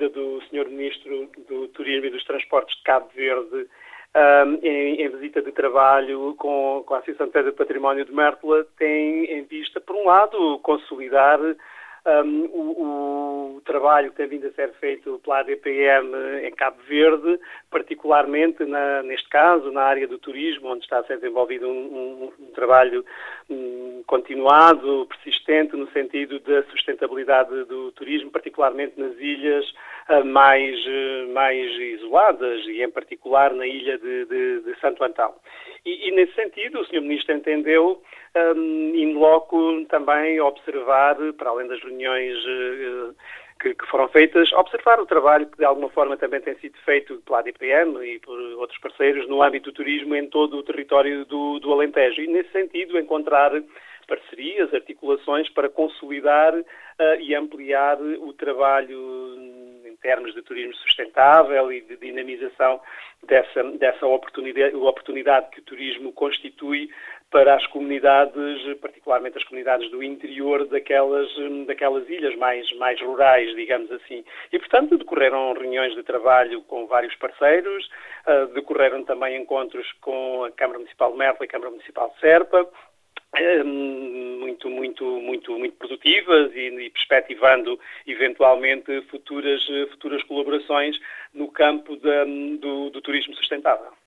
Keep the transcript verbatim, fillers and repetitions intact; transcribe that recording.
vinda do senhor Ministro do Turismo e dos Transportes de Cabo Verde um, em, em visita de trabalho com, com a Associação de Defesa do Património de Mértola, tem em vista, por um lado, consolidar um, o, o trabalho que tem vindo a ser feito pela A D P M em Cabo Verde, particularmente, na, neste caso, na área do turismo, onde está a ser desenvolvido um, um, um trabalho um, continuado, persistente, no sentido da sustentabilidade do turismo, particularmente nas ilhas uh, mais, uh, mais isoladas e, em particular, na ilha de, de, de Santo Antão. E, e, nesse sentido, o senhor Ministro entendeu, um, in loco, também observar, para além das reuniões uh, que, que foram feitas, observar o trabalho que, de alguma forma, também tem sido feito pela A D P M e por outros parceiros no âmbito do turismo em todo o território do, do Alentejo. E, nesse sentido, encontrar parcerias, articulações para consolidar uh, e ampliar o trabalho em termos de turismo sustentável e de dinamização dessa, dessa oportunidade, oportunidade que o turismo constitui para as comunidades, particularmente as comunidades do interior daquelas, daquelas ilhas mais, mais rurais, digamos assim. E, portanto, decorreram reuniões de trabalho com vários parceiros, uh, decorreram também encontros com a Câmara Municipal de Mértola e a Câmara Municipal de Serpa, muito, muito, muito, muito produtivas e, e perspectivando eventualmente futuras, futuras colaborações no campo da, do, do turismo sustentável.